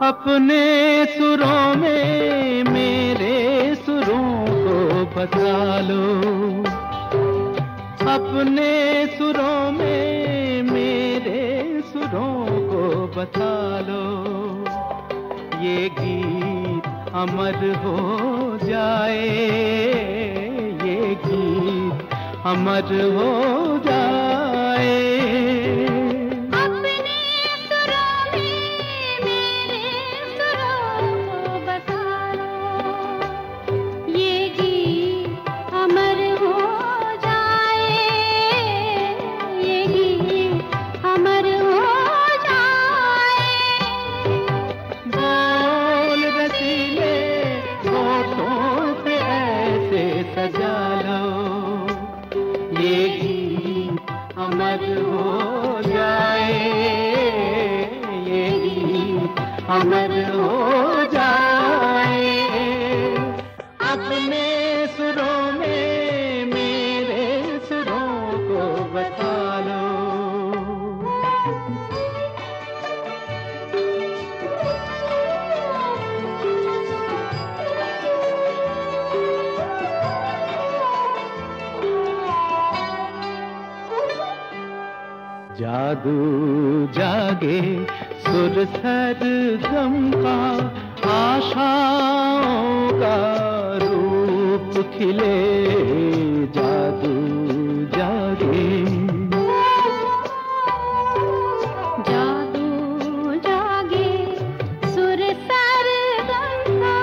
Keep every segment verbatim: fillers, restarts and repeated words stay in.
अपने सुरों में मेरे सुरों को बसा लो, अपने सुरों में मेरे सुरों को बसा लो। ये गीत अमर हो जाए, ये गीत अमर हो जाए। अमर हो जाए, अपने सुरों में मेरे सुरों को बता लो। जादू जागे सुर सरगम का, आशाओं का रूप खिले, जादू जागे। जादू जागे सुर सरगम का,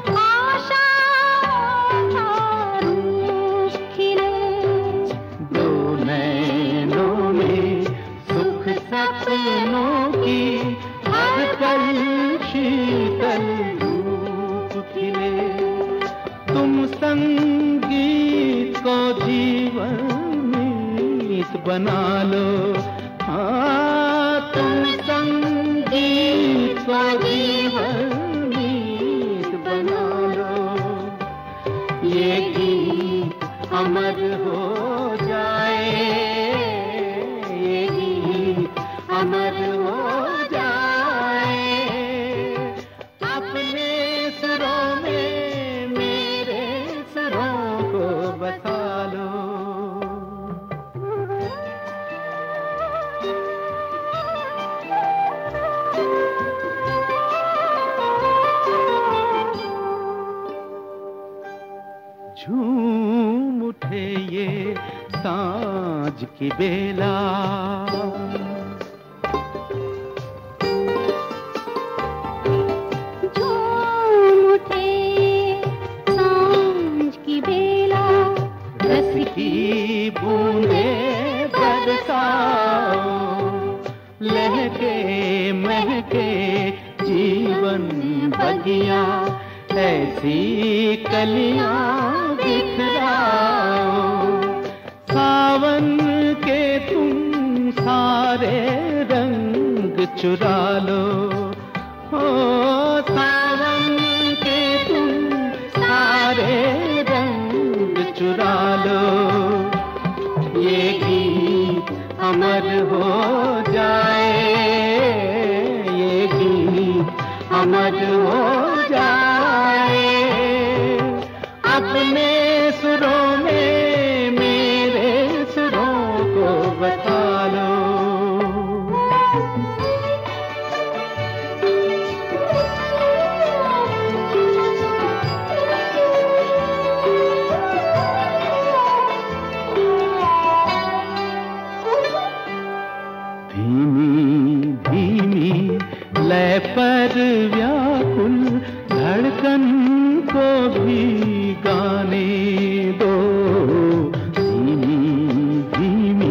आशाओं का रूप खिले। दो नैनों में सुख सपनों की हर पल शीतल धूप खिले। तुम संगीत को जीवनीत बना लो, हाँ तुम संगीत को जीवनीत बना लो। ये गीत अमर हो जाए, ये गीत अमर हो झूम उठे ये सांझ की बेला, झूम उठे सांझ की बेला। रस की बूंदे बरसाओ, लहके महके जीवन बगिया, ऐसी कलियां बिखराओ। सावन के तुम सारे रंग चुरा लो, हो सावन के तुम सारे रंग चुरा लो। ये गीत अमर हो जाए, ये गीत अमर हो जाए, अपने सुरों में मेरे सुरों को बता लो। धीमी धीमी लय पर व्याकुल धड़कन को भी गाने दो, धीमी धीमी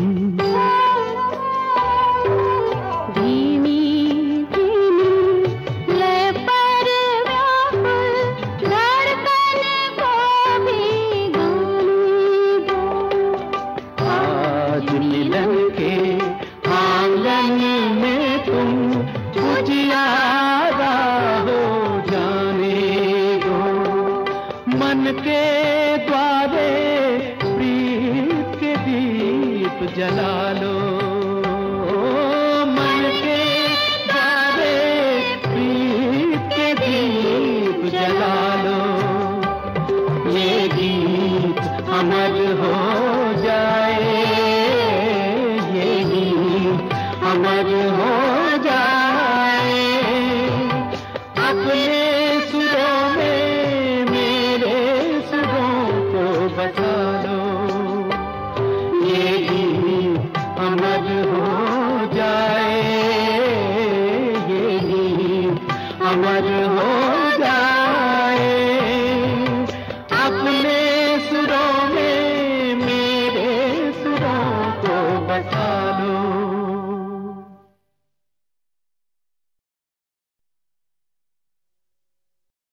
धीमी धीमी लय पर व्याकुल धड़कन को भी गाने दो। आज मिलन के आंगन में तुम उजियारा अमर हो